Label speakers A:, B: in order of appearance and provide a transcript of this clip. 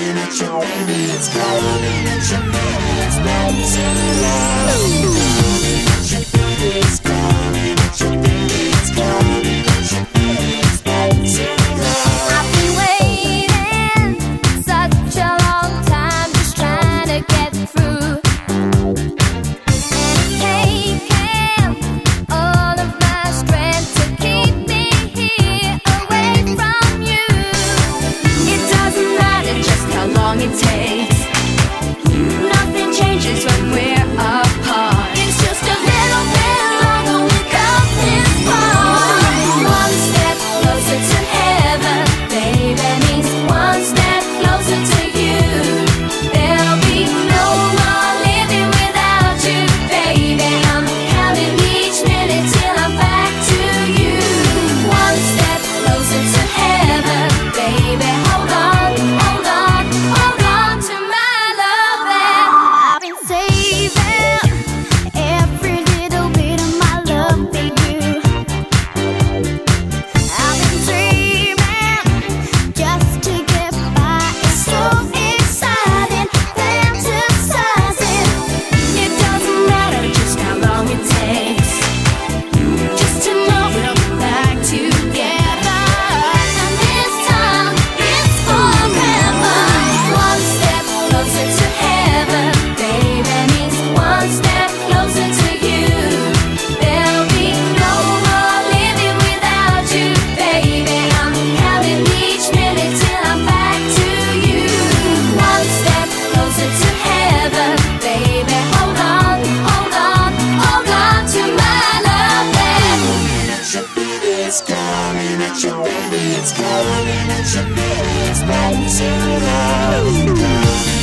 A: coming at your baby, it's coming at your baby, it's back to love. It's coming at your baby, it's coming at your baby, it's back to love.
B: I've been waiting such a long time, just trying to get through. Taking all of my strength to keep me here away from you. It doesn't matter just how long it takes. Nothing changes when we're apart. It's just a little bit longer, we've come this far. One step closer to heaven, baby, means one step closer to you. There'll be no more living without you, baby. I'm counting each minute till I'm back to you. One step closer to heaven, baby. Hold on, hold on, hold on to my love. I've been saving every little bit of my love for you. I've been dreaming just to get by. It's so exciting, fantasizing. It doesn't matter just how long it takes, just to know we'll be back together. And this time it's forever. One step closer to heaven, baby, means one step closer to you. There'll be no more living without you, baby. I'm counting each minute till I'm back to you. One step closer to heaven, baby. Hold on, hold on, hold on to my love, baby.
A: It's coming at your baby, it's coming at your baby, it's back to love.